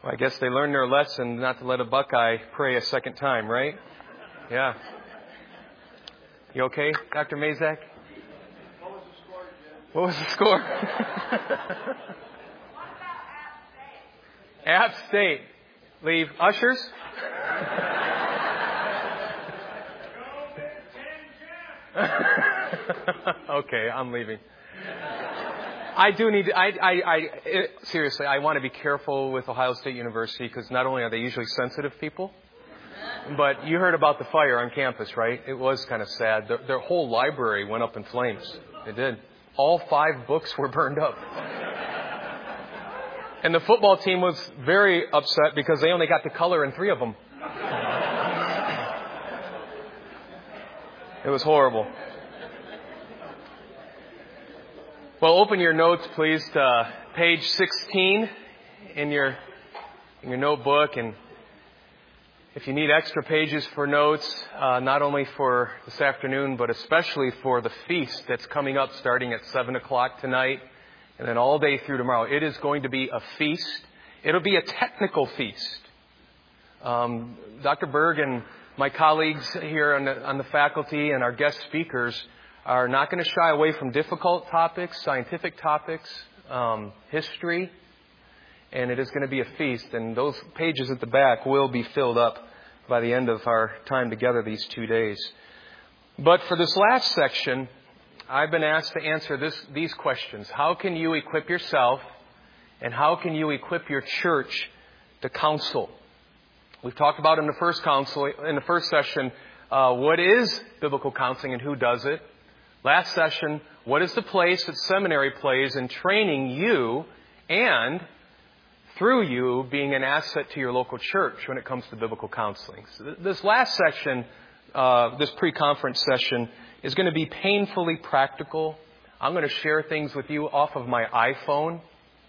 Well, I guess they learned their lesson not to let a Buckeye pray a second time, right? Yeah. You okay, Dr. Mazak? What was the score? App State. Leave. Ushers? Okay, I'm leaving. I do need to, seriously, I want to be careful with Ohio State University because not only are they usually sensitive people, but you heard about the fire on campus, right? It was kind of sad. Their whole library went up in flames. It did. All 5 books were burned up. And the football team was very upset because they only got to color in 3 of them. It was horrible. Well, open your notes, please, to page 16 in your notebook. And if you need extra pages for notes, not only for this afternoon, but especially for the feast that's coming up starting at 7 o'clock tonight and then all day through tomorrow. It is going to be a feast. It'll be a technical feast. Dr. Berg and my colleagues here on the faculty and our guest speakers are not going to shy away from difficult topics, scientific topics, history, and it is going to be a feast. And those pages at the back will be filled up by the end of our time together these 2 days. But for this last section, I've been asked to answer these questions. How can you equip yourself, and how can you equip your church to counsel? We've talked about in the first session, what is biblical counseling and who does it? Last session, what is the place that seminary plays in training you and through you being an asset to your local church when it comes to biblical counseling? So this last section, this pre-conference session, is going to be painfully practical. I'm going to share things with you off of my iPhone.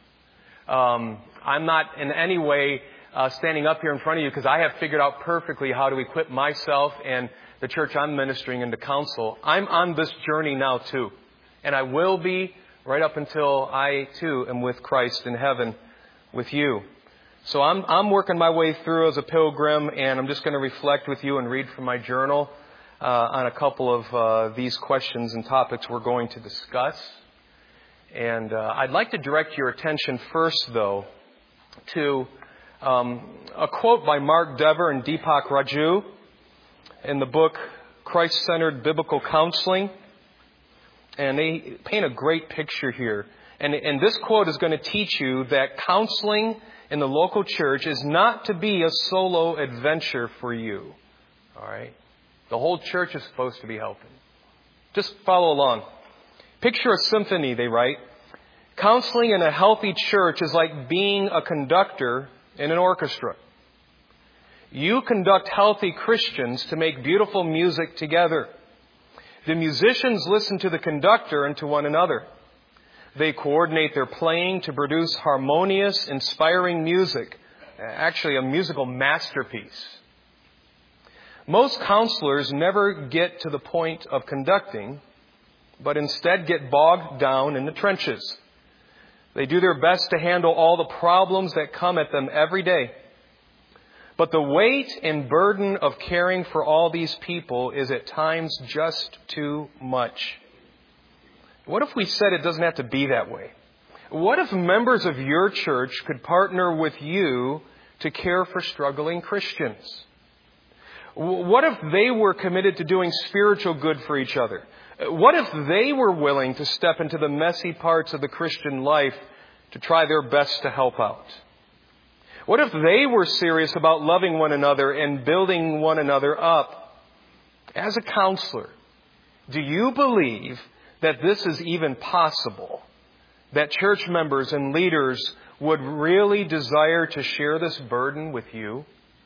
I'm not in any way standing up here in front of you because I have figured out perfectly how to equip myself and the church I'm ministering into counsel. I'm on this journey now too. And I will be right up until I too am with Christ in heaven with you. So I'm working my way through as a pilgrim, and I'm just going to reflect with you and read from my journal on a couple of these questions and topics we're going to discuss. And I'd like to direct your attention first, though, to a quote by Mark Dever and Deepak Raju in the book Christ-Centered Biblical Counseling. And they paint a great picture here. And this quote is going to teach you that counseling in the local church is not to be a solo adventure for you. All right? The whole church is supposed to be helping. Just follow along. Picture a symphony, they write. Counseling in a healthy church is like being a conductor in an orchestra. You conduct healthy Christians to make beautiful music together. The musicians listen to the conductor and to one another. They coordinate their playing to produce harmonious, inspiring music, actually a musical masterpiece. Most counselors never get to the point of conducting, but instead get bogged down in the trenches. They do their best to handle all the problems that come at them every day. But the weight and burden of caring for all these people is at times just too much. What if we said it doesn't have to be that way? What if members of your church could partner with you to care for struggling Christians? What if they were committed to doing spiritual good for each other? What if they were willing to step into the messy parts of the Christian life to try their best to help out? What if they were serious about loving one another and building one another up? As a counselor, do you believe that this is even possible? That church members and leaders would really desire to share this burden with you?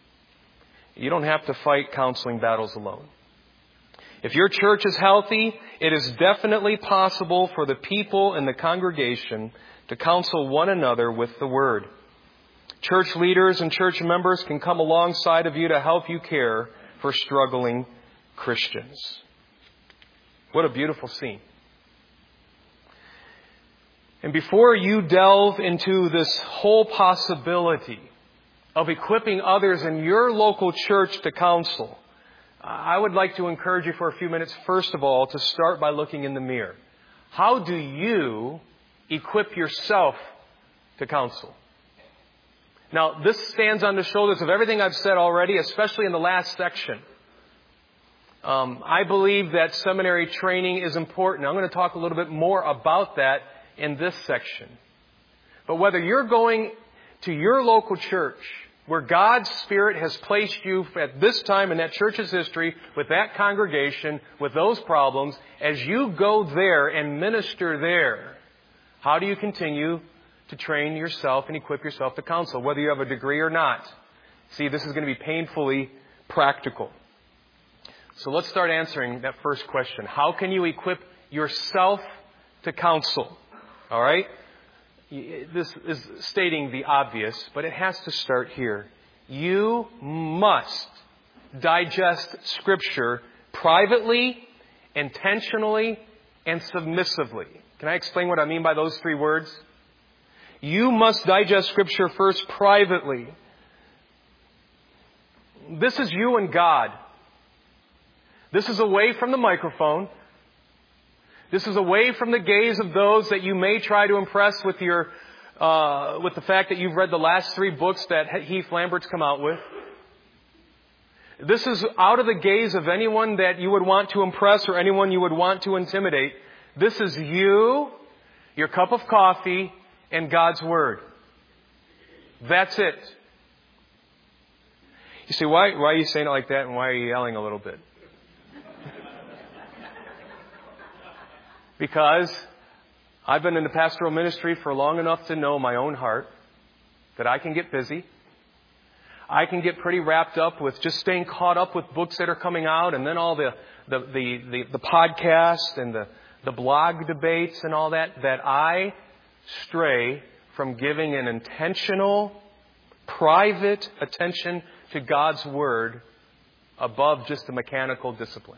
You don't have to fight counseling battles alone. If your church is healthy, it is definitely possible for the people in the congregation to counsel one another with the Word. Church leaders and church members can come alongside of you to help you care for struggling Christians. What a beautiful scene. And before you delve into this whole possibility of equipping others in your local church to counsel, I would like to encourage you for a few minutes, first of all, to start by looking in the mirror. How do you equip yourself to counsel? Now, this stands on the shoulders of everything I've said already, especially in the last section. I believe that seminary training is important. I'm going to talk a little bit more about that in this section. But whether you're going to your local church, where God's Spirit has placed you at this time in that church's history, with that congregation, with those problems, as you go there and minister there, how do you continue to train yourself and equip yourself to counsel, whether you have a degree or not? See, this is going to be painfully practical. So let's start answering that first question. How can you equip yourself to counsel? All right? This is stating the obvious, but it has to start here. You must digest Scripture privately, intentionally, and submissively. Can I explain what I mean by those three words? You must digest Scripture first privately. This is you and God. This is away from the microphone. This is away from the gaze of those that you may try to impress with the fact that you've read the last 3 books that Heath Lambert's come out with. This is out of the gaze of anyone that you would want to impress or anyone you would want to intimidate. This is you, your cup of coffee, and God's Word. That's it. You say, why are you saying it like that, and why are you yelling a little bit? Because I've been in the pastoral ministry for long enough to know my own heart, that I can get busy. I can get pretty wrapped up with just staying caught up with books that are coming out, and then all the podcasts and the blog debates and all that I stray from giving an intentional, private attention to God's Word above just the mechanical discipline.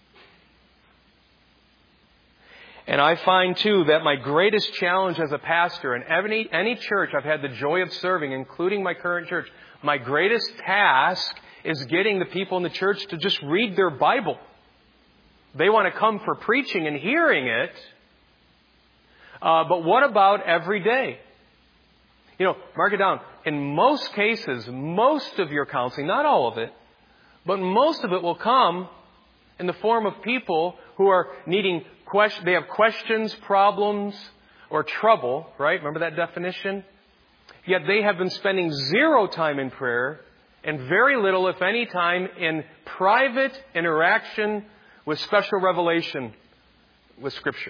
And I find, too, that my greatest challenge as a pastor in any church I've had the joy of serving, including my current church, my greatest task is getting the people in the church to just read their Bible. They want to come for preaching and hearing it. But what about every day? Mark it down. In most cases, most of your counseling, not all of it, but most of it will come in the form of people who are needing they have questions, problems, or trouble, right? Remember that definition? Yet they have been spending 0 time in prayer and very little, if any, time in private interaction with special revelation with Scripture.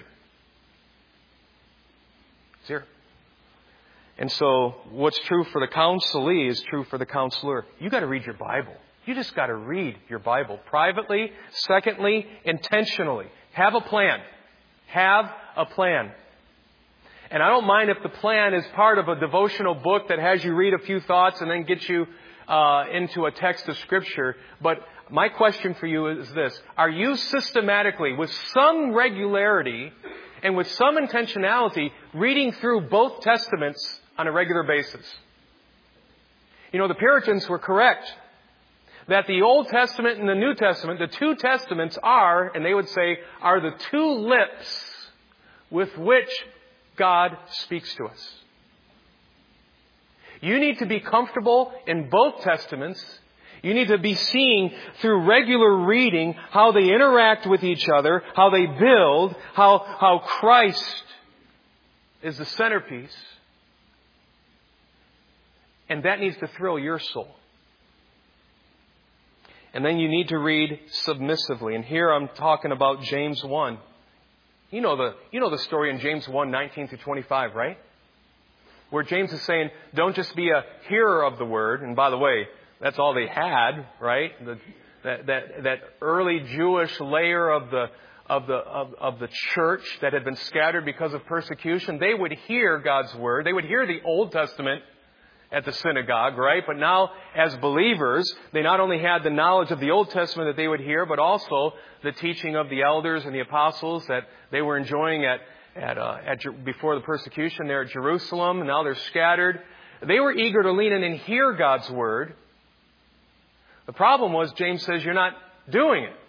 0. And so what's true for the counselee is true for the counselor. You got to read your Bible. You just got to read your Bible privately. Secondly, intentionally. Have a plan. Have a plan. And I don't mind if the plan is part of a devotional book that has you read a few thoughts and then gets you into a text of Scripture. But my question for you is this. Are you systematically, with some regularity and with some intentionality, reading through both Testaments on a regular basis? The Puritans were correct that the Old Testament and the New Testament, the 2 Testaments are, and they would say, are the 2 lips with which God speaks to us. You need to be comfortable in both Testaments. You need to be seeing through regular reading how they interact with each other, how they build, how Christ is the centerpiece. And that needs to thrill your soul. And then you need to read submissively. And here I'm talking about James 1. You know the story in James 1, 19 through 25, right? Where James is saying, don't just be a hearer of the word. And by the way, that's all they had, right? That early Jewish layer of the church that had been scattered because of persecution. They would hear God's word. They would hear the Old Testament at the synagogue, right? But now, as believers, they not only had the knowledge of the Old Testament that they would hear, but also the teaching of the elders and the apostles that they were enjoying before the persecution there at Jerusalem. And now they're scattered. They were eager to lean in and hear God's Word. The problem was, James says, you're not doing it.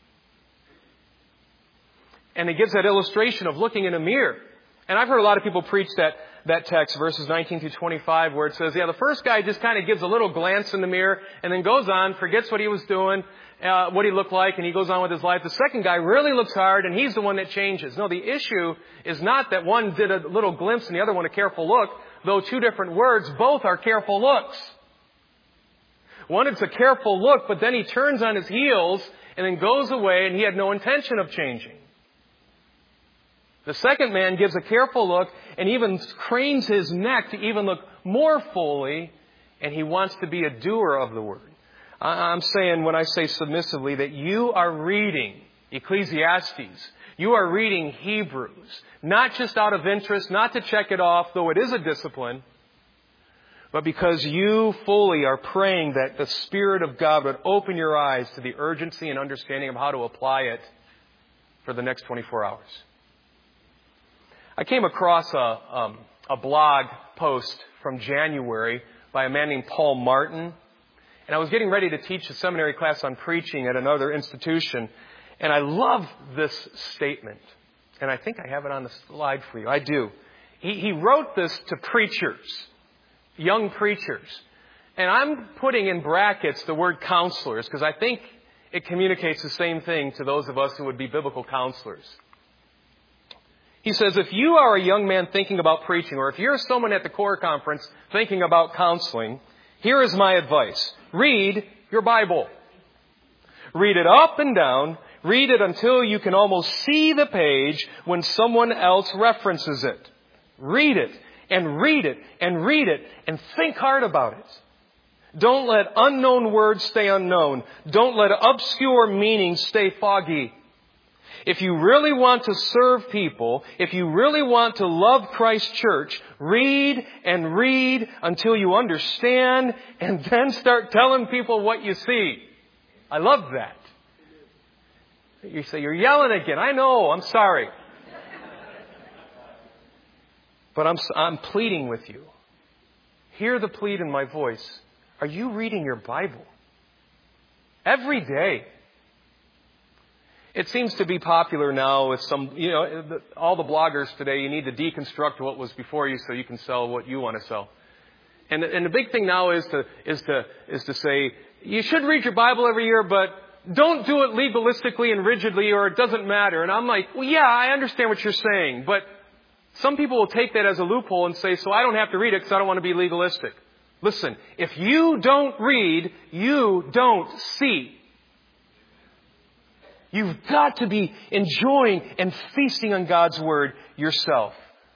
And he gives that illustration of looking in a mirror. And I've heard a lot of people preach that text, verses 19 through 25, where it says, the first guy just kind of gives a little glance in the mirror and then goes on, forgets what he was doing, what he looked like, and he goes on with his life. The second guy really looks hard, and he's the one that changes. No, the issue is not that one did a little glimpse and the other one a careful look, though two different words, both are careful looks. One, it's a careful look, but then he turns on his heels and then goes away, and he had no intention of changing. The second man gives a careful look and even cranes his neck to even look more fully, and he wants to be a doer of the Word. I'm saying, when I say submissively, that you are reading Ecclesiastes. You are reading Hebrews. Not just out of interest, not to check it off, though it is a discipline, but because you fully are praying that the Spirit of God would open your eyes to the urgency and understanding of how to apply it for the next 24 hours. I came across a blog post from January by a man named Paul Martin. And I was getting ready to teach a seminary class on preaching at another institution. And I love this statement. And I think I have it on the slide for you. I do. He wrote this to preachers, young preachers. And I'm putting in brackets the word counselors, because I think it communicates the same thing to those of us who would be biblical counselors. He says, if you are a young man thinking about preaching, or if you're someone at the core conference thinking about counseling, here is my advice. Read your Bible. Read it up and down. Read it until you can almost see the page when someone else references it. Read it and read it and read it and think hard about it. Don't let unknown words stay unknown. Don't let obscure meanings stay foggy. If you really want to serve people, if you really want to love Christ Church, read and read until you understand, and then start telling people what you see. I love that. You say, you're yelling again. I know, I'm sorry. But I'm pleading with you. Hear the plead in my voice. Are you reading your Bible? Every day. It seems to be popular now with some, all the bloggers today, you need to deconstruct what was before you so you can sell what you want to sell. And the big thing now is to say, you should read your Bible every year, but don't do it legalistically and rigidly, or it doesn't matter. And I'm like, well, yeah, I understand what you're saying, but some people will take that as a loophole and say, so I don't have to read it because I don't want to be legalistic. Listen, if you don't read, you don't see. You've got to be enjoying and feasting on God's Word yourself.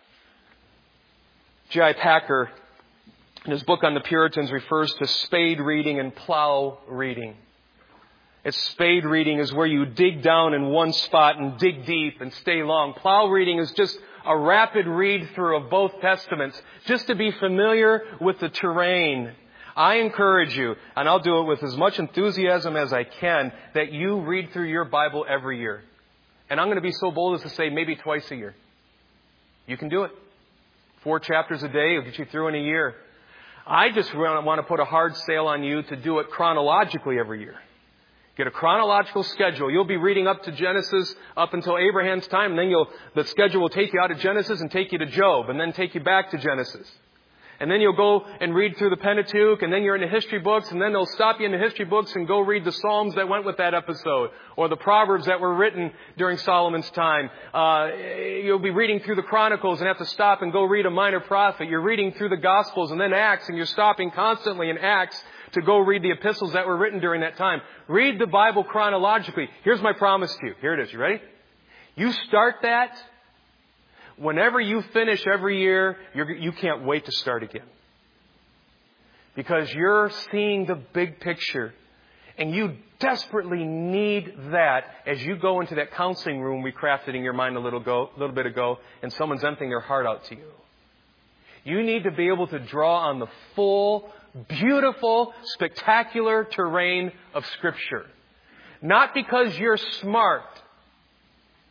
J.I. Packer, in his book on the Puritans, refers to spade reading and plow reading. Spade reading is where you dig down in one spot and dig deep and stay long. Plow reading is just a rapid read through of both Testaments, just to be familiar with the terrain. I encourage you, and I'll do it with as much enthusiasm as I can, that you read through your Bible every year. And I'm going to be so bold as to say maybe twice a year. You can do it. 4 chapters a day will get you through in a year. I just want to put a hard sale on you to do it chronologically every year. Get a chronological schedule. You'll be reading up to Genesis up until Abraham's time, and then the schedule will take you out of Genesis and take you to Job, and then take you back to Genesis. And then you'll go and read through the Pentateuch, and then you're in the history books, and then they'll stop you in the history books and go read the Psalms that went with that episode, or the Proverbs that were written during Solomon's time. You'll be reading through the Chronicles and have to stop and go read a minor prophet. You're reading through the Gospels and then Acts, and you're stopping constantly in Acts to go read the epistles that were written during that time. Read the Bible chronologically. Here's my promise to you. Here it is. You ready? You start that. Whenever you finish every year, you can't wait to start again. Because you're seeing the big picture. And you desperately need that as you go into that counseling room we crafted in your mind a little bit ago, and someone's emptying their heart out to you. You need to be able to draw on the full, beautiful, spectacular terrain of Scripture. Not because you're smart.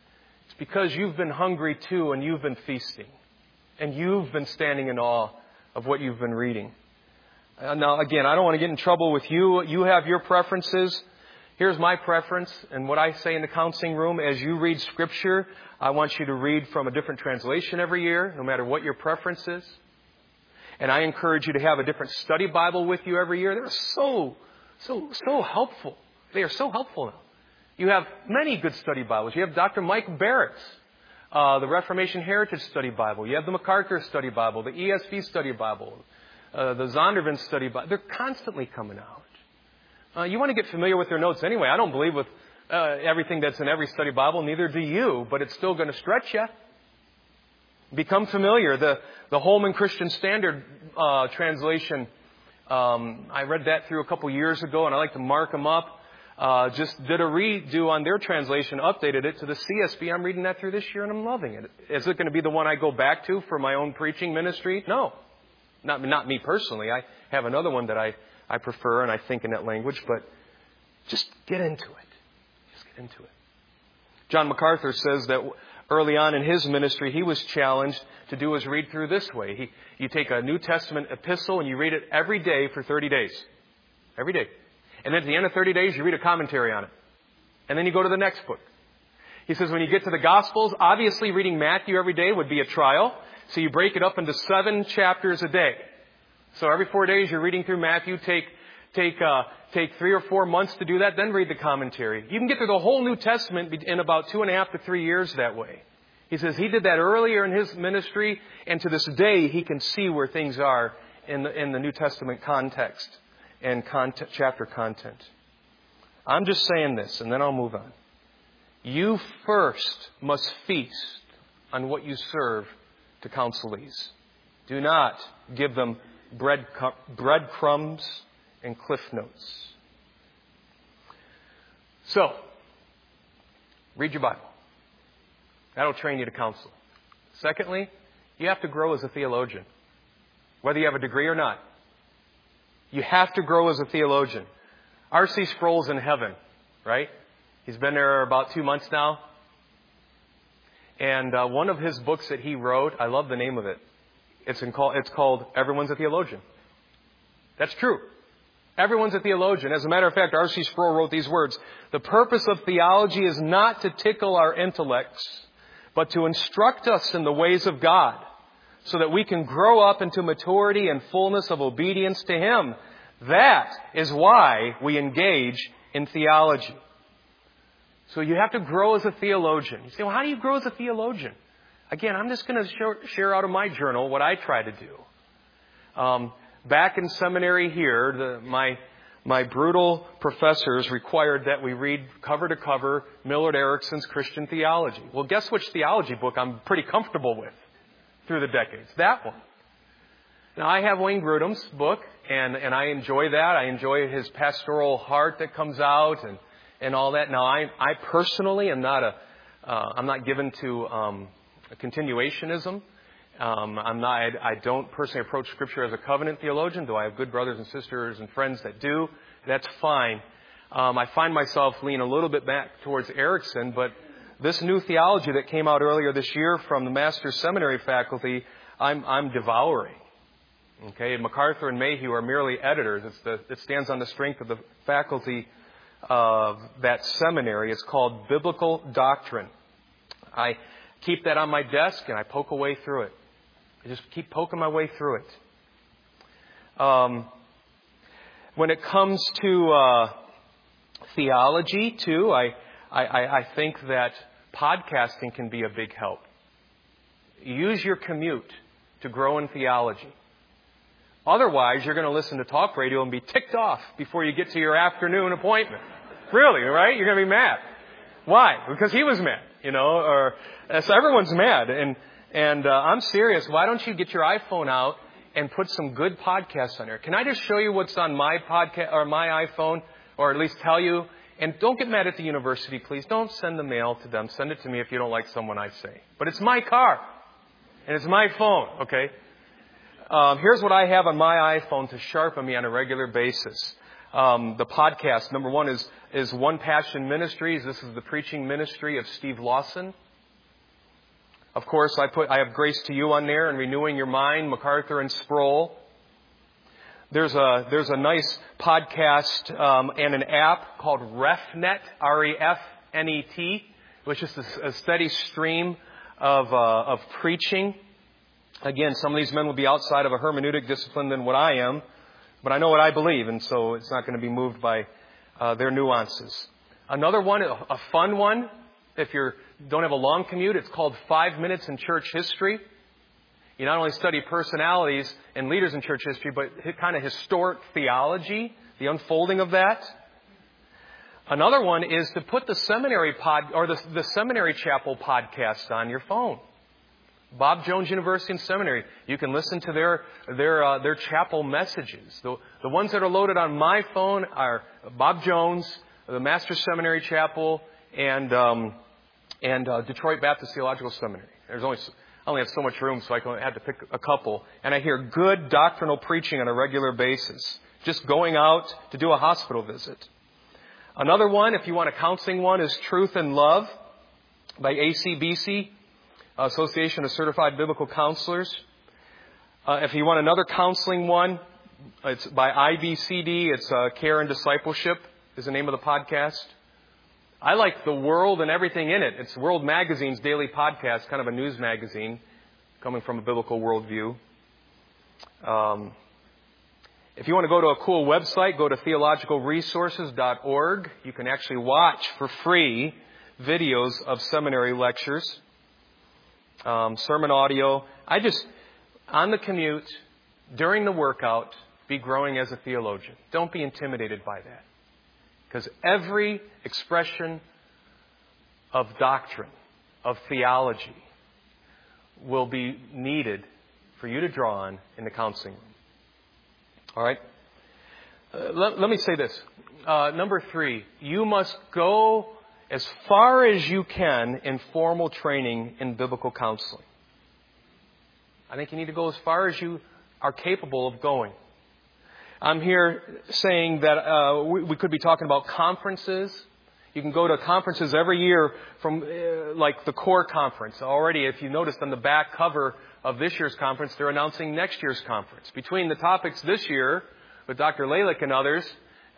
Because you've been hungry too, and you've been feasting. And you've been standing in awe of what you've been reading. Now, again, I don't want to get in trouble with you. You have your preferences. Here's my preference, and what I say in the counseling room: as you read Scripture, I want you to read from a different translation every year, no matter what your preference is. And I encourage you to have a different study Bible with you every year. They're so helpful. They are so helpful now. You have many good study Bibles. You have Dr. Mike Barrett's, the Reformation Heritage Study Bible. You have the MacArthur Study Bible, the ESV Study Bible, the Zondervan Study Bible. They're constantly coming out. You want to get familiar with their notes anyway. I don't believe with everything that's in every study Bible. Neither do you, but it's still going to stretch you. Become familiar. The Holman Christian Standard translation, I read that through a couple years ago, and I like to mark them up. Just did a redo on their translation, updated it to the CSB. I'm reading that through this year, and I'm loving it. Is it going to be the one I go back to for my own preaching ministry? No. Not me personally. I have another one that I prefer, and I think in that language, but just get into it. Just get into it. John MacArthur says that early on in his ministry, he was challenged to do his read through this way. You take a New Testament epistle and you read it every day for 30 days. Every day. And then at the end of 30 days, you read a commentary on it. And then you go to the next book. He says when you get to the Gospels, obviously reading Matthew every day would be a trial. So you break it up into 7 chapters a day. So every 4 days you're reading through Matthew. Take 3 or 4 months to do that, then read the commentary. You can get through the whole New Testament in about 2.5 to 3 years that way. He says he did that earlier in his ministry, and to this day he can see where things are in the New Testament context and chapter content. I'm just saying this, and then I'll move on. You first must feast on what you serve to counselees. Do not give them breadcrumbs and cliff notes. So, read your Bible. That'll train you to counsel. Secondly, you have to grow as a theologian. Whether you have a degree or not. You have to grow as a theologian. R.C. Sproul's in heaven, right? He's been there about 2 months now. And one of his books that he wrote, I love the name of it. It's called Everyone's a Theologian. That's true. Everyone's a theologian. As a matter of fact, R.C. Sproul wrote these words: "The purpose of theology is not to tickle our intellects, but to instruct us in the ways of God, so that we can grow up into maturity and fullness of obedience to Him. That is why we engage in theology." So you have to grow as a theologian. You say, well, how do you grow as a theologian? Again, I'm just going to share out of my journal what I try to do. Back in seminary here, my brutal professors required that we read cover to cover Millard Erickson's Christian Theology. Well, guess which theology book I'm pretty comfortable with through the decades? That one. Now, I have Wayne Grudem's book, and I enjoy that. I enjoy his pastoral heart that comes out and all that. Now, I personally am I'm not given to continuationism. I don't personally approach Scripture as a covenant theologian, though I have good brothers and sisters and friends that do. That's fine. I find myself lean a little bit back towards Erickson, but this new theology that came out earlier this year from the Master's Seminary faculty, I'm devouring. Okay, MacArthur and Mayhew are merely editors. It stands on the strength of the faculty of that seminary. It's called Biblical Doctrine. I keep that on my desk and I poke away through it. I just keep poking my way through it. When it comes to theology, too, I think that podcasting can be a big help. Use your commute to grow in theology. Otherwise, you're going to listen to talk radio and be ticked off before you get to your afternoon appointment. Really, right? You're going to be mad. Why? Because he was mad, so everyone's mad. And I'm serious. Why don't you get your iPhone out and put some good podcasts on there? Can I just show you what's on my podcast or my iPhone, or at least tell you? And don't get mad at the university, please. Don't send the mail to them. Send it to me if you don't like someone I say. But it's my car. And it's my phone, okay? Here's what I have on my iPhone to sharpen me on a regular basis. The podcast, number one, is One Passion Ministries. This is the preaching ministry of Steve Lawson. Of course, I have Grace to You on there and Renewing Your Mind, MacArthur and Sproul. There's a nice podcast and an app called RefNet, REFNET, which is a steady stream of preaching. Again, some of these men will be outside of a hermeneutic discipline than what I am, but I know what I believe, and so it's not going to be moved by their nuances. Another one, a fun one, if you don't have a long commute, it's called 5 Minutes in Church History. You not only study personalities and leaders in church history, but kind of historic theology, the unfolding of that. Another one is to put the seminary the seminary chapel podcast on your phone. Bob Jones University and Seminary. You can listen to their chapel messages. The ones that are loaded on my phone are Bob Jones, the Master's Seminary Chapel, and Detroit Baptist Theological Seminary. I only have so much room, so I had to pick a couple. And I hear good doctrinal preaching on a regular basis. Just going out to do a hospital visit. Another one, if you want a counseling one, is Truth and Love by ACBC, Association of Certified Biblical Counselors. If you want another counseling one, it's by IBCD. It's Care and Discipleship is the name of the podcast. I like The World and everything in it. It's World Magazine's daily podcast, kind of a news magazine, coming from a biblical worldview. If you want to go to a cool website, go to theologicalresources.org. You can actually watch for free videos of seminary lectures, sermon audio. On the commute, during the workout, be growing as a theologian. Don't be intimidated by that. Because every expression of doctrine, of theology, will be needed for you to draw on in the counseling room. All right? Let me say this. Number 3, you must go as far as you can in formal training in biblical counseling. I think you need to go as far as you are capable of going. I'm here saying that we could be talking about conferences. You can go to conferences every year from like the core conference. Already, if you noticed on the back cover of this year's conference, they're announcing next year's conference. Between the topics this year with Dr. Lalick and others,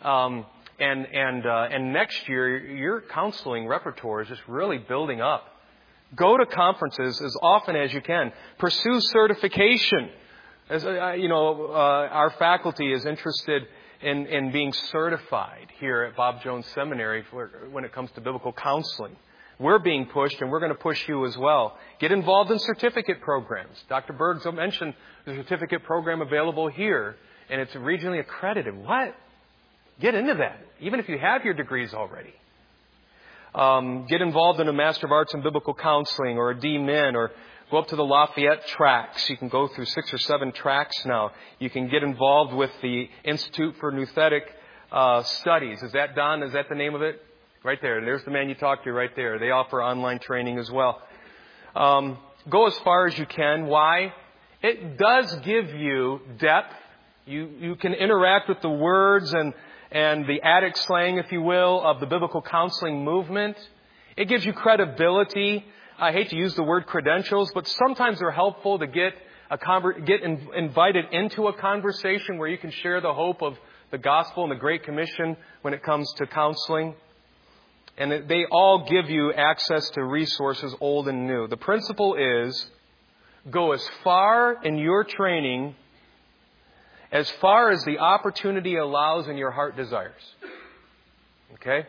and next year, your counseling repertoire is just really building up. Go to conferences as often as you can. Pursue certification. As our faculty is interested in being certified here at Bob Jones Seminary when it comes to biblical counseling. We're being pushed, and we're going to push you as well. Get involved in certificate programs. Dr. Bergs mentioned the certificate program available here, and it's regionally accredited. What? Get into that, even if you have your degrees already. Get involved in a Master of Arts in Biblical Counseling or a DMin, or go up to the Lafayette tracks. You can go through 6 or 7 tracks now. You can get involved with the Institute for Nouthetic Studies. Is that Don? Is that the name of it? Right there. There's the man you talked to right there. They offer online training as well. Go as far as you can. Why? It does give you depth. You can interact with the words and the attic slang, if you will, of the biblical counseling movement. It gives you credibility. I hate to use the word credentials, but sometimes they're helpful to get invited into a conversation where you can share the hope of the gospel and the Great Commission when it comes to counseling. And they all give you access to resources old and new. The principle is go as far in your training as far as the opportunity allows and your heart desires. Okay?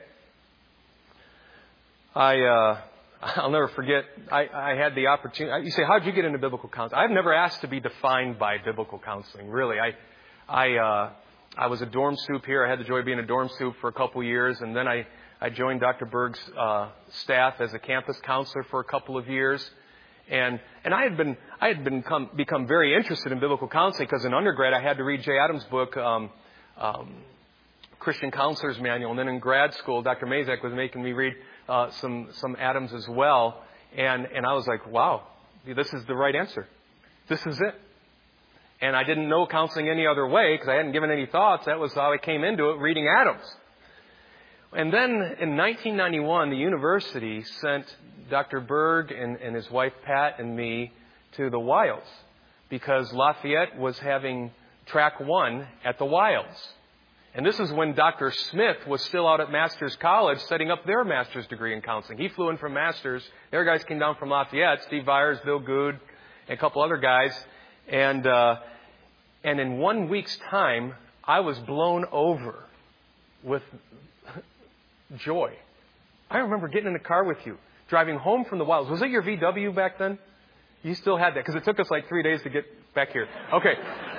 I'll never forget, I had the opportunity. You say, how did you get into biblical counseling? I've never asked to be defined by biblical counseling, really. I was a dorm soup here. I had the joy of being a dorm soup for a couple years, and then I joined Dr. Berg's staff as a campus counselor for a couple of years. And I had become very interested in biblical counseling because in undergrad I had to read Jay Adams' book, Christian Counselor's Manual. And then in grad school, Dr. Mazak was making me read some Adams as well. And I was like, wow, this is the right answer. This is it. And I didn't know counseling any other way because I hadn't given any thoughts. That was how I came into it, reading Adams. And then in 1991, the university sent Dr. Berg and his wife Pat and me to the wilds because Lafayette was having track 1 at the wilds. And this is when Dr. Smith was still out at Masters College setting up their master's degree in counseling. He flew in from Masters. Their guys came down from Lafayette, Steve Byers, Bill Good, and a couple other guys. And in 1 week's time, I was blown over with joy. I remember getting in the car with you, driving home from the wilds. Was it your VW back then? You still had that, because it took us like 3 days to get back here. Okay.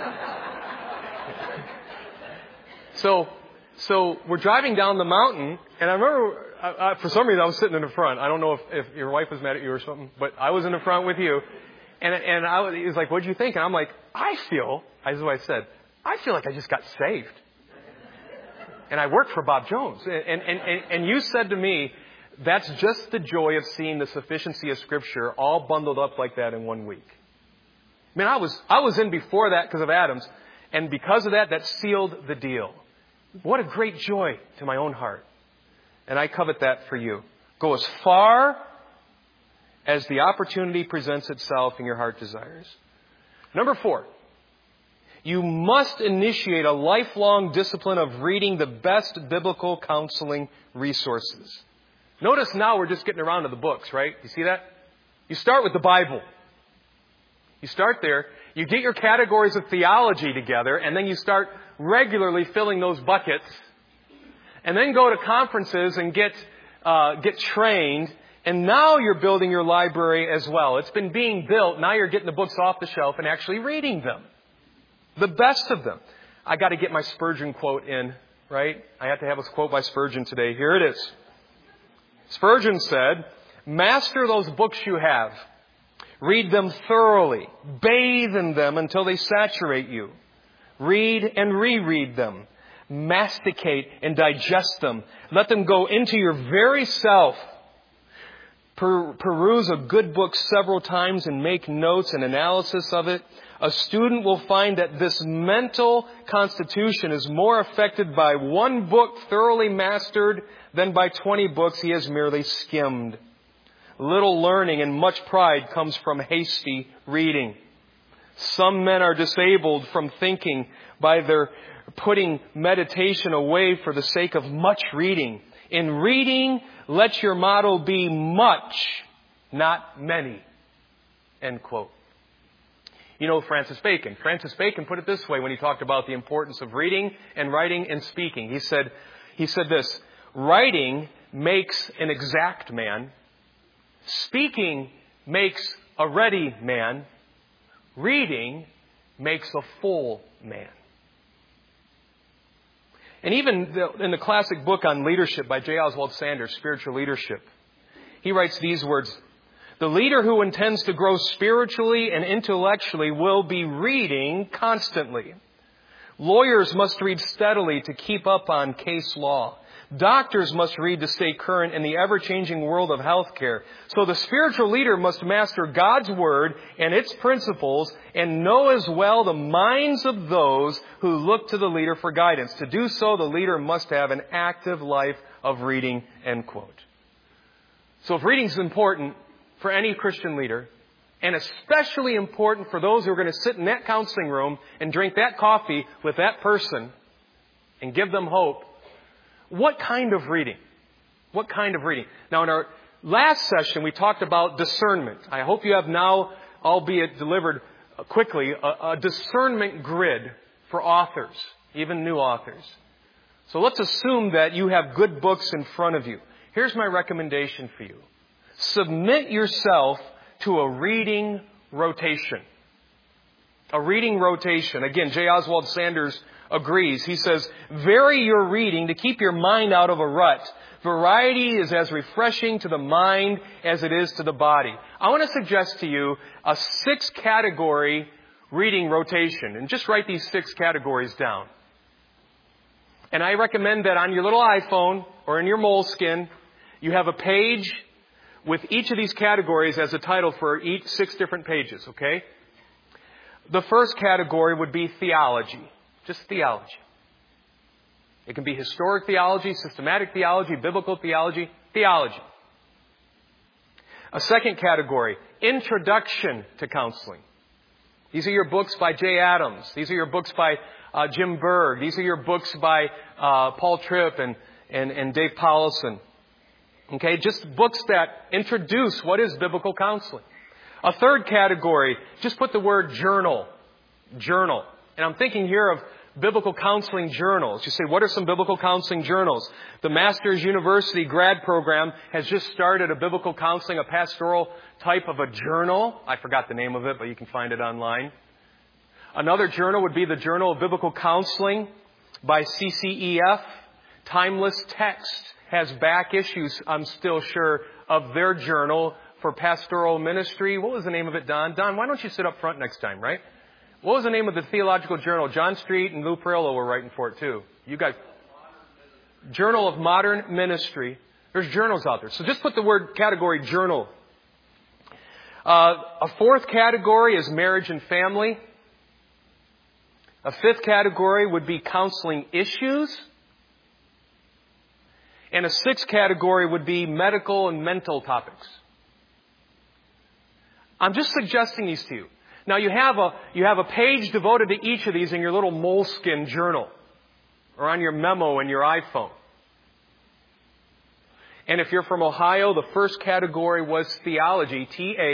So we're driving down the mountain, and I remember, for some reason, I was sitting in the front. I don't know if your wife was mad at you or something, but I was in the front with you. And he was like, "What'd you think?" And I'm like, this is what I said, I feel like I just got saved. And I work for Bob Jones. And you said to me, that's just the joy of seeing the sufficiency of Scripture all bundled up like that in 1 week. I mean, I was in before that because of Adams. And because of that sealed the deal. What a great joy to my own heart. And I covet that for you. Go as far as the opportunity presents itself and your heart desires. Number 4. You must initiate a lifelong discipline of reading the best biblical counseling resources. Notice now we're just getting around to the books, right? You see that? You start with the Bible. You start there. You get your categories of theology together, and then you start regularly filling those buckets. And then go to conferences and get trained. And now you're building your library as well. It's been being built. Now you're getting the books off the shelf and actually reading them. The best of them. I got to get my Spurgeon quote in, right? I have to have a quote by Spurgeon today. Here it is. Spurgeon said, "Master those books you have. Read them thoroughly. Bathe in them until they saturate you. Read and reread them. Masticate and digest them. Let them go into your very self. Peruse a good book several times and make notes and analysis of it. A student will find that this mental constitution is more affected by one book thoroughly mastered than by 20 books he has merely skimmed. Little learning and much pride comes from hasty reading. Some men are disabled from thinking by their putting meditation away for the sake of much reading. In reading, let your motto be much, not many." End quote. You know Francis Bacon. Francis Bacon put it this way when he talked about the importance of reading and writing and speaking. He said this, "Writing makes an exact man. Speaking makes a ready man. Reading makes a full man." And even in the classic book on leadership by J. Oswald Sanders, Spiritual Leadership, he writes these words, "The leader who intends to grow spiritually and intellectually will be reading constantly. Lawyers must read steadily to keep up on case law. Doctors must read to stay current in the ever-changing world of healthcare. So the spiritual leader must master God's Word and its principles and know as well the minds of those who look to the leader for guidance. To do so, the leader must have an active life of reading." End quote. So if reading is important for any Christian leader, and especially important for those who are going to sit in that counseling room and drink that coffee with that person and give them hope, what kind of reading? What kind of reading? Now, in our last session, we talked about discernment. I hope you have now, albeit delivered quickly, a discernment grid for authors, even new authors. So let's assume that you have good books in front of you. Here's my recommendation for you. Submit yourself to a reading rotation. A reading rotation. Again, J. Oswald Sanders agrees. He says, "Vary your reading to keep your mind out of a rut. Variety is as refreshing to the mind as it is to the body." I want to suggest to you a 6-category reading rotation. And just write these 6 categories down. And I recommend that on your little iPhone or in your Moleskine, you have a page with each of these categories as a title for each 6 different pages, okay? The first category would be theology. Just theology. It can be historic theology, systematic theology, biblical theology, theology. A second category, introduction to counseling. These are your books by Jay Adams. These are your books by Jim Berg. These are your books by Paul Tripp and Dave Powlison. Okay, just books that introduce what is biblical counseling. A third category, just put the word journal. Journal. And I'm thinking here of biblical counseling journals. You say, what are some biblical counseling journals? The Masters University grad program has just started a biblical counseling, a pastoral type of a journal. I forgot the name of it, but you can find it online. Another journal would be the Journal of Biblical Counseling by CCEF. Timeless Text has back issues, I'm still sure, of their journal for pastoral ministry. What was the name of it, Don? Don, why don't you sit up front next time, right? What was the name of the theological journal? John Street and Lou Perillo were writing for it too. You guys. Journal of Modern Ministry. There's journals out there. So just put the word category journal. A fourth category is marriage and family. A fifth category would be counseling issues. And a sixth category would be medical and mental topics. I'm just suggesting these to you. Now you have a page devoted to each of these in your little moleskin journal or on your memo in your iPhone. And if you're from Ohio, the first category was theology.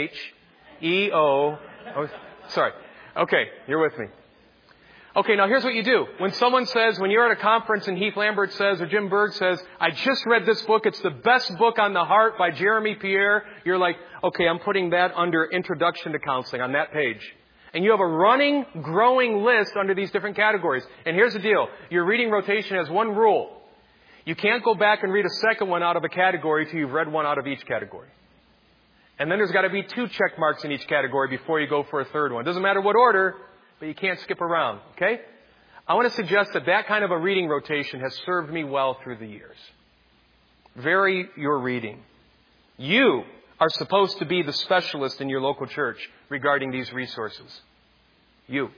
T-H-E-O. Oh, sorry. Okay, you're with me. Okay, now here's what you do. When someone says, when you're at a conference and Heath Lambert says or Jim Berg says, I just read this book, it's the best book on the heart by Jeremy Pierre, you're like, okay, I'm putting that under Introduction to Counseling on that page. And you have a running, growing list under these different categories. And here's the deal. Your reading rotation has one rule. You can't go back and read a second one out of a category till you've read one out of each category. And then there's got to be 2 check marks in each category before you go for a third one. Doesn't matter what order, but you can't skip around, okay? I want to suggest that kind of a reading rotation has served me well through the years. Vary your reading. You are supposed to be the specialist in your local church regarding these resources. You.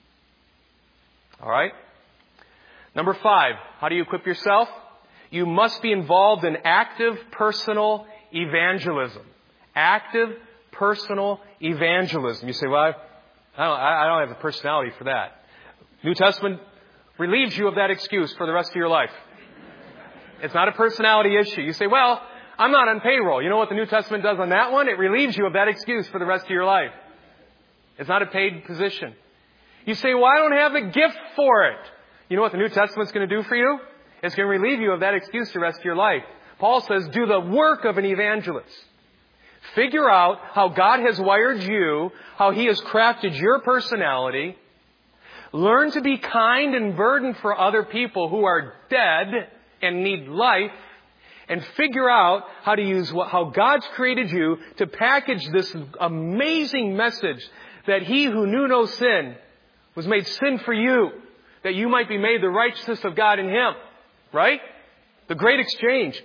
All right? Number 5, how do you equip yourself? You must be involved in active personal evangelism. Active personal evangelism. You say, well, I don't have the personality for that. New Testament relieves you of that excuse for the rest of your life. It's not a personality issue. You say, well, I'm not on payroll. You know what the New Testament does on that one? It relieves you of that excuse for the rest of your life. It's not a paid position. You say, well, I don't have the gift for it. You know what the New Testament's going to do for you? It's going to relieve you of that excuse the rest of your life. Paul says, do the work of an evangelist. Figure out how God has wired you, how He has crafted your personality. Learn to be kind and burdened for other people who are dead and need life. And figure out how to use how God's created you to package this amazing message that He who knew no sin was made sin for you, that you might be made the righteousness of God in Him. Right? The great exchange.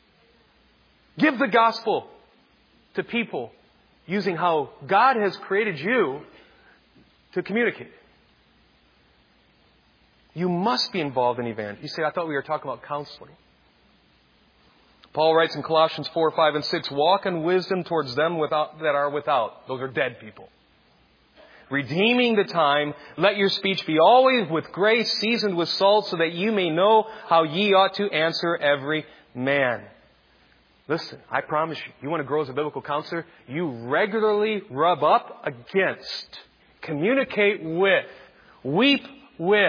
Give the gospel to people using how God has created you to communicate. You must be involved in evangelism. You say, I thought we were talking about counseling. Paul writes in Colossians 4, 5, and 6, walk in wisdom towards them that are without. Those are dead people. Redeeming the time, let your speech be always with grace, seasoned with salt, so that you may know how ye ought to answer every man. Listen, I promise you, you want to grow as a biblical counselor? You regularly rub up against, communicate with, weep with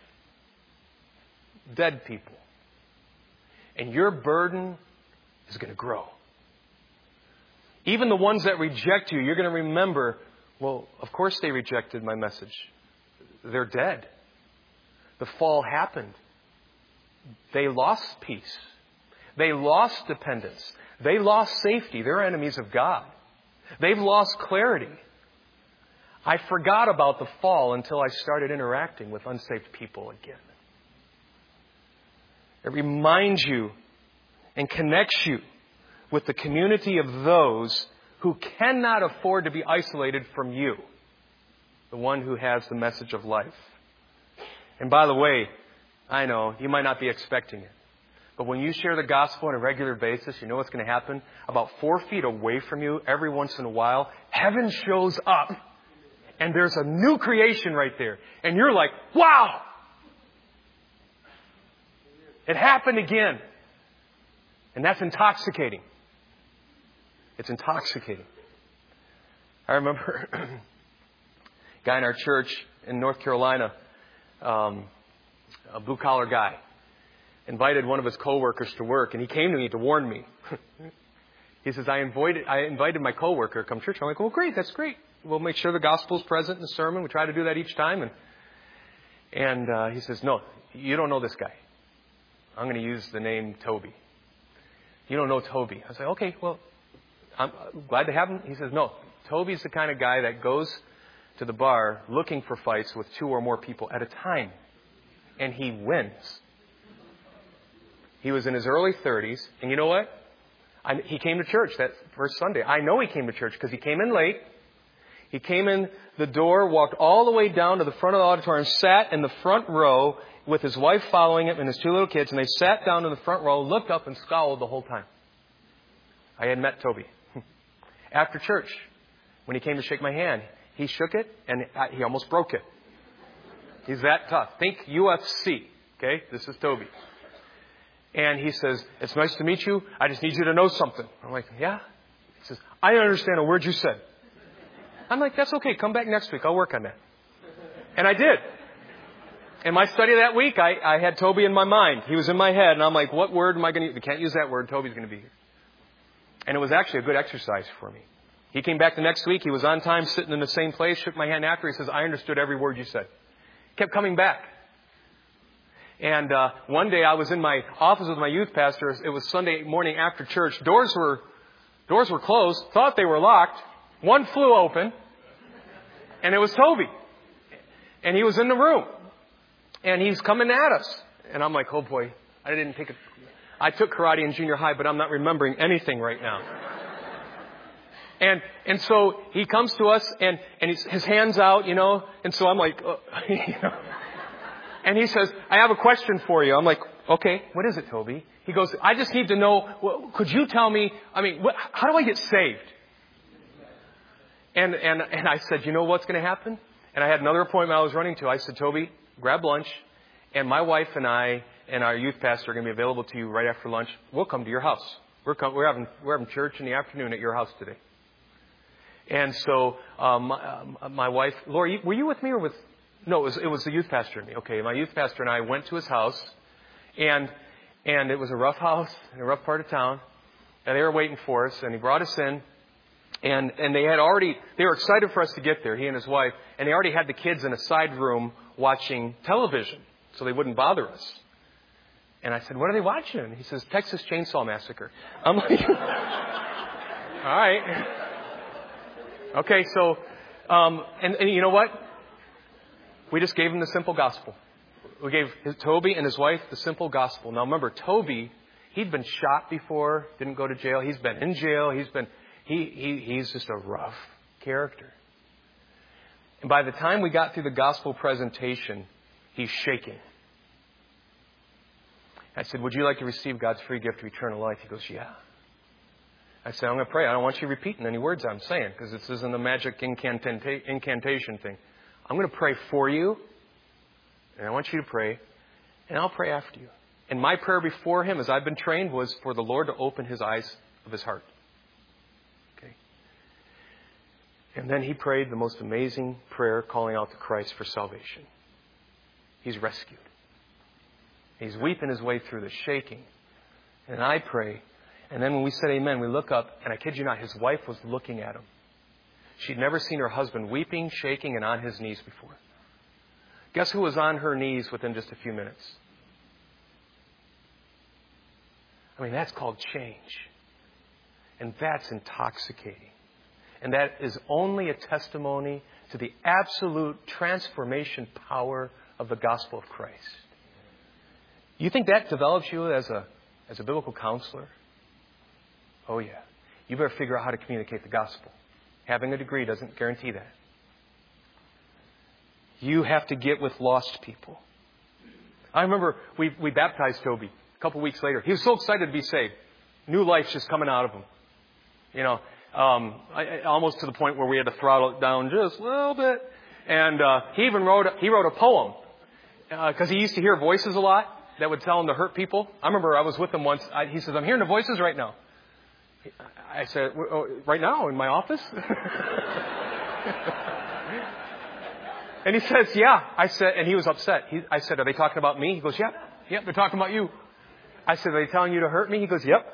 dead people. And your burden is going to grow. Even the ones that reject you, you're going to remember, well, of course they rejected my message. They're dead. The fall happened. They lost peace. They lost dependence. They lost safety. They're enemies of God. They've lost clarity. I forgot about the fall until I started interacting with unsaved people again. It reminds you and connects you with the community of those who cannot afford to be isolated from you, the one who has the message of life. And by the way, I know. You might not be expecting it. But when you share the gospel on a regular basis, you know what's going to happen? About 4 feet away from you, every once in a while, heaven shows up. And there's a new creation right there. And you're like, wow! It happened again. And that's intoxicating. It's intoxicating. I remember a guy in our church in North Carolina, a blue-collar guy, invited one of his coworkers to work, and he came to me to warn me. He says, I invited my coworker to come to church. I'm like, well, great, that's great. We'll make sure the gospel's present in the sermon. We try to do that each time. And he says, no, you don't know this guy. I'm going to use the name Toby. You don't know Toby. I say, okay, well, I'm glad to have him. He says, no, Toby's the kind of guy that goes to the bar looking for fights with 2 or more people at a time. And he wins. He was in his early 30s. And you know what? He came to church that first Sunday. I know he came to church because he came in late. He came in the door, walked all the way down to the front of the auditorium, sat in the front row with his wife following him and his 2 little kids. And they sat down in the front row, looked up and scowled the whole time. I had met Toby. After church, when he came to shake my hand, he shook it and he almost broke it. He's that tough. Think UFC. Okay? This is Toby. And he says, it's nice to meet you. I just need you to know something. I'm like, yeah? He says, I don't understand a word you said. I'm like, that's okay. Come back next week. I'll work on that. And I did. In my study that week, I had Toby in my mind. He was in my head. And I'm like, what word am I going to use? We can't use that word. Toby's going to be here. And it was actually a good exercise for me. He came back the next week. He was on time, sitting in the same place, shook my hand after. He says, I understood every word you said. Kept coming back. And one day I was in my office with my youth pastor. It was Sunday morning after church. Doors were closed. Thought they were locked. One flew open. And it was Toby. And he was in the room. And he's coming at us. And I'm like, oh boy, I took karate in junior high, but I'm not remembering anything right now. And so he comes to us and his hand's out, you know. And so I'm like, you know. And he says, I have a question for you. I'm like, okay, what is it, Toby? He goes, I just need to know, well, could you tell me, how do I get saved? And I said, you know what's going to happen? And I had another appointment I was running to. I said, Toby, grab lunch. And my wife and I and our youth pastor are going to be available to you right after lunch. We'll come to your house. We're having church in the afternoon at your house today. And so my wife, Laura, were you with me or with... No, it was the youth pastor and me. Okay, my youth pastor and I went to his house, and it was a rough house in a rough part of town, and they were waiting for us, and he brought us in, and they were excited for us to get there, he and his wife, and they already had the kids in a side room watching television, so they wouldn't bother us. And I said, what are they watching? And he says, Texas Chainsaw Massacre. I'm like, all right. Okay, so, and you know what? We just gave him the simple gospel. We gave Toby and his wife the simple gospel. Now remember, Toby, he'd been shot before, didn't go to jail. He's been in jail. He's just a rough character. And by the time we got through the gospel presentation, he's shaking. I said, would you like to receive God's free gift of eternal life? He goes, yeah. I said, I'm going to pray. I don't want you repeating any words I'm saying because this isn't a magic incantation thing. I'm going to pray for you, and I want you to pray, and I'll pray after you. And my prayer before him, as I've been trained, was for the Lord to open his eyes of his heart. Okay. And then he prayed the most amazing prayer calling out to Christ for salvation. He's rescued. He's weeping his way through the shaking. And I pray. And then when we said amen, we look up, and I kid you not, his wife was looking at him. She'd never seen her husband weeping, shaking, and on his knees before. Guess who was on her knees within just a few minutes? That's called change. And that's intoxicating. And that is only a testimony to the absolute transformation power of the gospel of Christ. You think that develops you as a biblical counselor? Oh, yeah. You better figure out how to communicate the gospel. Having a degree doesn't guarantee that. You have to get with lost people. I remember we baptized Toby a couple weeks later. He was so excited to be saved. New life's just coming out of him. You know, almost to the point where we had to throttle it down just a little bit. And he even wrote a poem because he used to hear voices a lot that would tell him to hurt people. I remember I was with him once. He says, "I'm hearing the voices right now." I said, "Right now in my office?" And he says, "Yeah." I said, and he was upset. I said, "Are they talking about me?" He goes, "Yep, they're talking about you." I said, "Are they telling you to hurt me?" He goes, "Yep."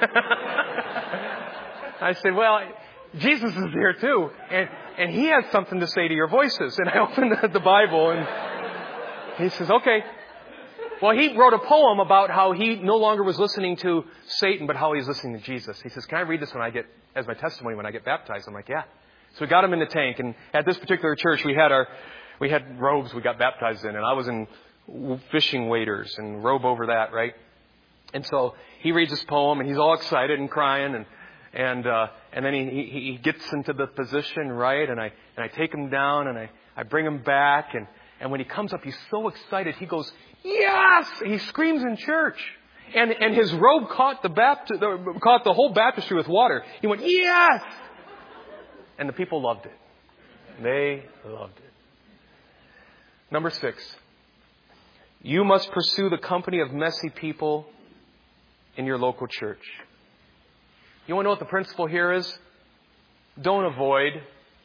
I said, "Well, Jesus is here too, and he has something to say to your voices." And I opened the Bible, and he says, "Okay." Well, he wrote a poem about how he no longer was listening to Satan, but how he's listening to Jesus. He says, "Can I read this as my testimony when I get baptized?" I'm like, "Yeah." So we got him in the tank, and at this particular church, we had robes we got baptized in, and I was in fishing waders and robe over that, right? And so he reads this poem, and he's all excited and crying, and then he gets into the position, right? And I take him down, and I bring him back, and when he comes up, he's so excited. He goes, "Yes!" He screams in church. And his robe caught the whole baptistry with water. He went, "Yes!" And the people loved it. They loved it. Number 6. You must pursue the company of messy people in your local church. You want to know what the principle here is? Don't avoid,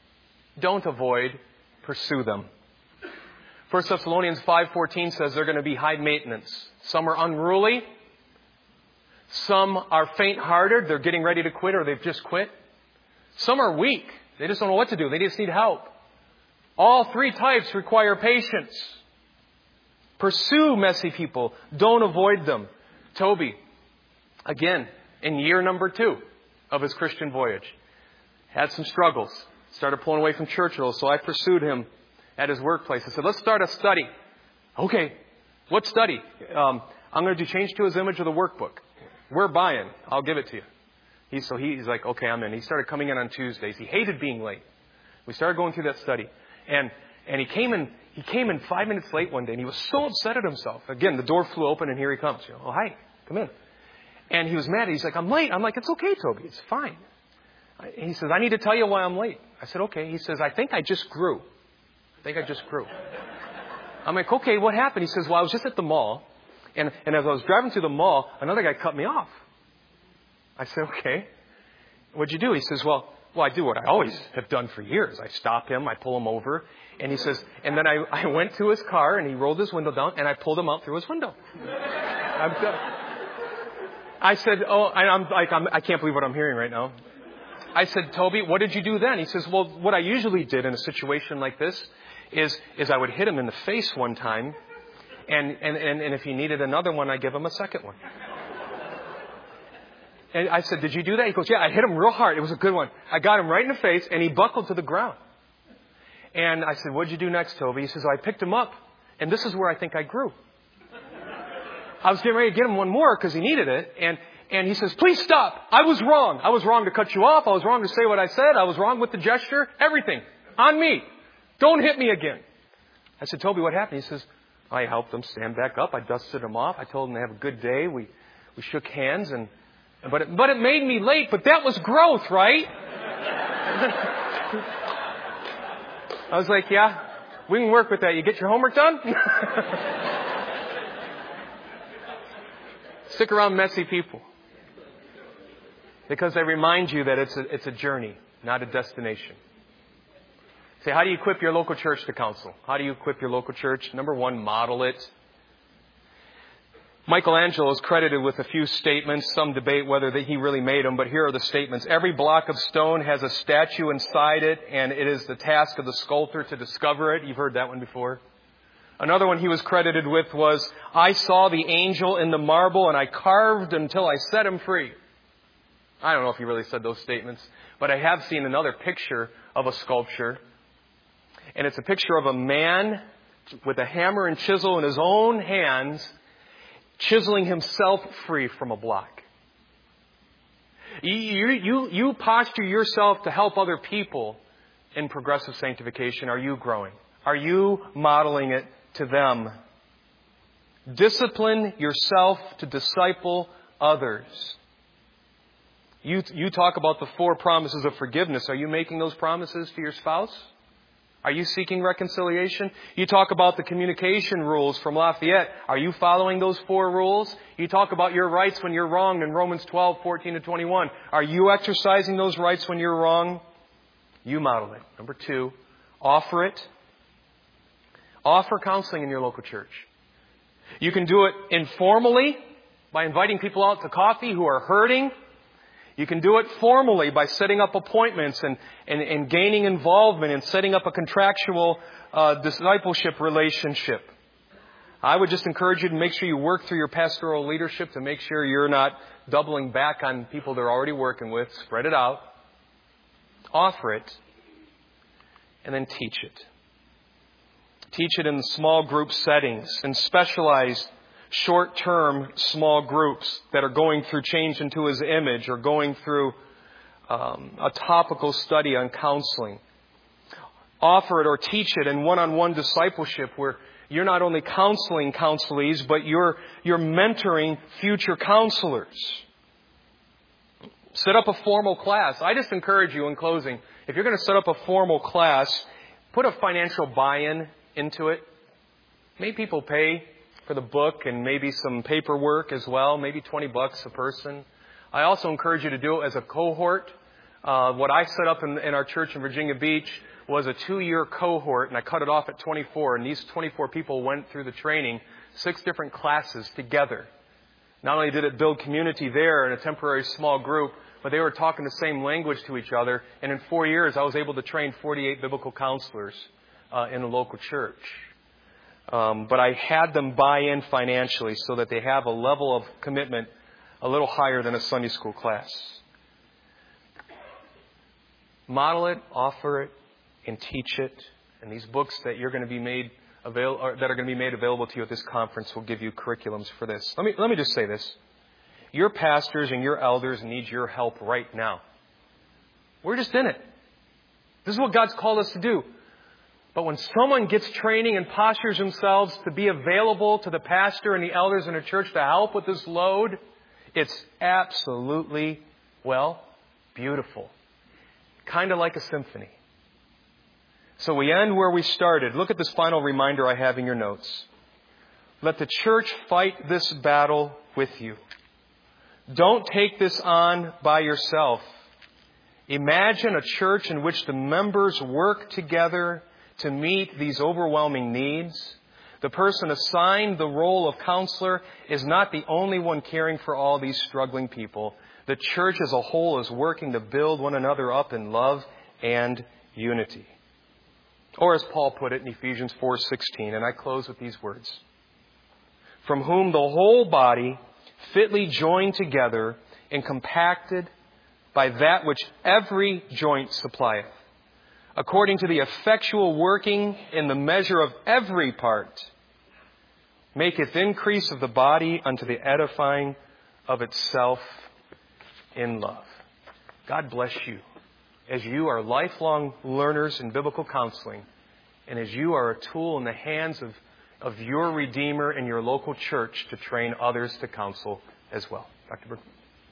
pursue them. 1 Thessalonians 5:14 says they're going to be high maintenance. Some are unruly. Some are faint-hearted. They're getting ready to quit or they've just quit. Some are weak. They just don't know what to do. They just need help. All 3 types require patience. Pursue messy people. Don't avoid them. Toby, again, in year number 2 of his Christian voyage, had some struggles. Started pulling away from church a little, so I pursued him at his workplace. I said, "Let's start a study." "Okay, what study?" "I'm going to do change to his image of the workbook. We're buying. I'll give it to you." He's like, "Okay, I'm in." He started coming in on Tuesdays. He hated being late. We started going through that study. And he came in 5 minutes late one day, and he was so upset at himself. Again, the door flew open, and here he comes. You know, "Oh, hi, come in." And he was mad. He's like, "I'm late." I'm like, "It's okay, Toby. It's fine." He says, "I need to tell you why I'm late." I said, "Okay." He says, "I think I just grew. I'm like, "Okay, what happened?" He says, "Well, I was just at the mall, and as I was driving through the mall, another guy cut me off." I said, "Okay. What'd you do?" He says, Well, I do what I always have done for years. I stop him, I pull him over, and he says, and then I went to his car, and he rolled his window down, and I pulled him out through his window." I said, I can't believe what I'm hearing right now. I said, "Toby, what did you do then?" He says, "Well, what I usually did in a situation like this is I would hit him in the face one time, and if he needed another one, I'd give him a second one." And I said, "Did you do that?" He goes, "Yeah, I hit him real hard. It was a good one. I got him right in the face, and he buckled to the ground." And I said, "What'd you do next, Toby?" He says, "I picked him up, and this is where I think I grew." I was getting ready to get him one more because he needed it, and he says, "Please stop. I was wrong. I was wrong to cut you off. I was wrong to say what I said. I was wrong with the gesture. Everything. On me. Don't hit me again." I said, "Toby, what happened?" He says, "I helped him stand back up. I dusted him off. I told him to have a good day. We shook hands, but it made me late. But that was growth, right?" I was like, "Yeah, we can work with that. You get your homework done?" Stick around messy people, because they remind you that it's a journey, not a destination. Say, how do you equip your local church to counsel? How do you equip your local church? Number 1, model it. Michelangelo is credited with a few statements. Some debate whether he really made them, but here are the statements. Every block of stone has a statue inside it, and it is the task of the sculptor to discover it. You've heard that one before. Another one he was credited with was, I saw the angel in the marble, and I carved until I set him free. I don't know if he really said those statements, but I have seen another picture of a sculpture. And it's a picture of a man with a hammer and chisel in his own hands, chiseling himself free from a block. You posture yourself to help other people in progressive sanctification. Are you growing? Are you modeling it to them? Discipline yourself to disciple others. You talk about the 4 promises of forgiveness. Are you making those promises to your spouse? Are you seeking reconciliation? You talk about the communication rules from Lafayette. Are you following those 4 rules? You talk about your rights when you're wrong in Romans 12:14-21. Are you exercising those rights when you're wrong? You model it. Number 2, offer it. Offer counseling in your local church. You can do it informally by inviting people out to coffee who are hurting. You can do it formally by setting up appointments and gaining involvement and setting up a contractual discipleship relationship. I would just encourage you to make sure you work through your pastoral leadership to make sure you're not doubling back on people they're already working with. Spread it out. Offer it. And then teach it. Teach it in small group settings, in specialized short-term small groups that are going through change into His image or going through a topical study on counseling. Offer it or teach it in one-on-one discipleship where you're not only counseling counselees, but you're mentoring future counselors. Set up a formal class. I just encourage you in closing, if you're going to set up a formal class, put a financial buy-in into it. Make people pay for the book and maybe some paperwork as well, maybe $20 a person. I also encourage you to do it as a cohort. What I set up in our church in Virginia Beach was a 2-year cohort, and I cut it off at 24. And these 24 people went through the training, 6 different classes together. Not only did it build community there in a temporary small group, but they were talking the same language to each other. And in 4 years, I was able to train 48 biblical counselors in the local church. But I had them buy in financially so that they have a level of commitment a little higher than a Sunday school class. Model it, offer it, and teach it. And these books that you're going to be made available to you at this conference will give you curriculums for this. Let me just say this. Your pastors and your elders need your help right now. We're just in it. This is what God's called us to do. But when someone gets training and postures themselves to be available to the pastor and the elders in a church to help with this load, it's absolutely, beautiful. Kind of like a symphony. So we end where we started. Look at this final reminder I have in your notes. Let the church fight this battle with you. Don't take this on by yourself. Imagine a church in which the members work together to meet these overwhelming needs. The person assigned the role of counselor is not the only one caring for all these struggling people. The church as a whole is working to build one another up in love and unity. Or as Paul put it in Ephesians 4:16, and I close with these words. From whom the whole body, fitly joined together and compacted by that which every joint supplieth, according to the effectual working in the measure of every part, maketh increase of the body unto the edifying of itself in love. God bless you as you are lifelong learners in biblical counseling and as you are a tool in the hands of your Redeemer in your local church to train others to counsel as well. Dr. Bird.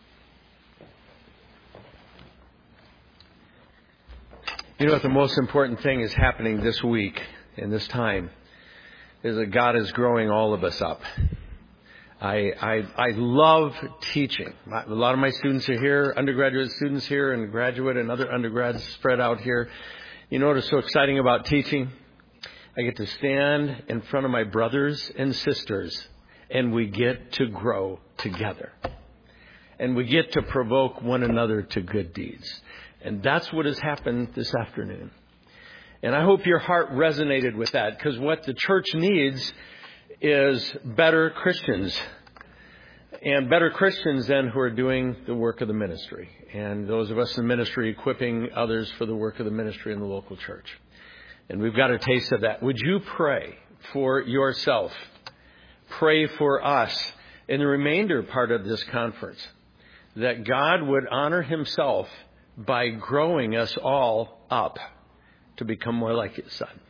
You know what the most important thing is happening this week in this time is that God is growing all of us up. I love teaching. A lot of my students are here, undergraduate students here, and graduate and other undergrads spread out here. You know what is so exciting about teaching? I get to stand in front of my brothers and sisters, and we get to grow together. And we get to provoke one another to good deeds. And that's what has happened this afternoon. And I hope your heart resonated with that, because what the church needs is better Christians. And better Christians then who are doing the work of the ministry. And those of us in ministry equipping others for the work of the ministry in the local church. And we've got a taste of that. Would you pray for yourself? Pray for us in the remainder part of this conference, that God would honor Himself by growing us all up to become more like His Son.